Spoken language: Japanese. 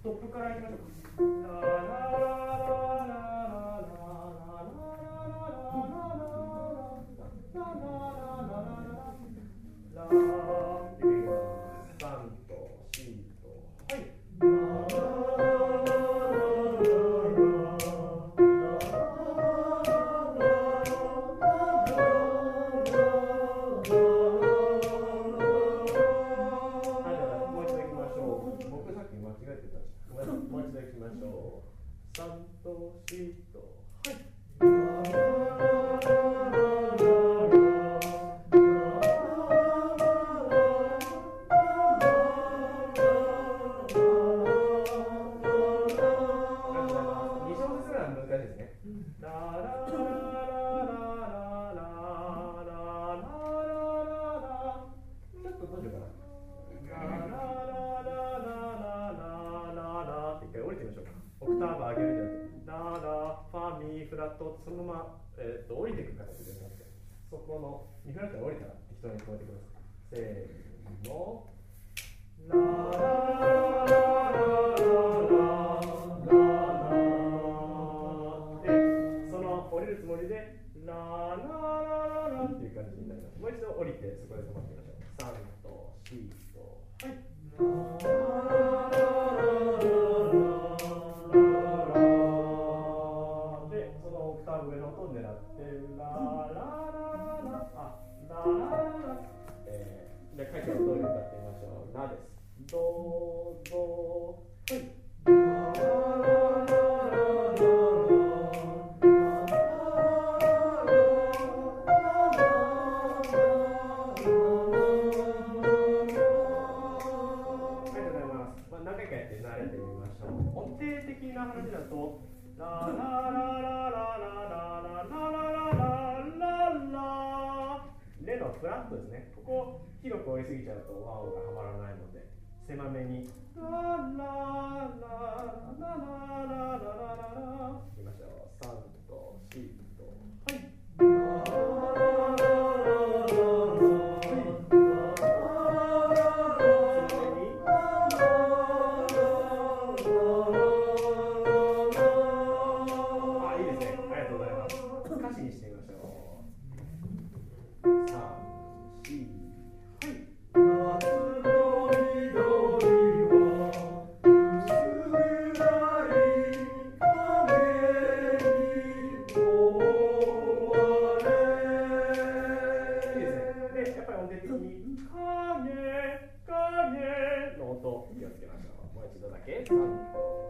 トップからいきましょうか。ララララララ3と4とはい3と4とはい2小節ぐらい難しいですね。ララララララララララちょっとどうしようかな。ララララララララって一回降りてみましょうか。オクターブ上げるんじゃなくて、ララファミフラットそのまま、降りていく形でなくて、そこのミフラットが降りたら適当に聞こえてください。せーの。ラララララで、その降りるつもりでラララララっていう感じになります。もう一度降りてそこで止まってみましょう。3と4とはいで、そのオクターブ上の音を狙ってララララあララララで書いてある通り歌ってみましょう。ラです。ドドはい何回かやって慣れてみましょう。音程的な話だとララララララララララララレのフラットですね。ここ広く折りすぎちゃうとワオがはまらないので狭めにラララララララララいきましょう。3と4とはいの音気をつけましょう。もう一度だけ。3と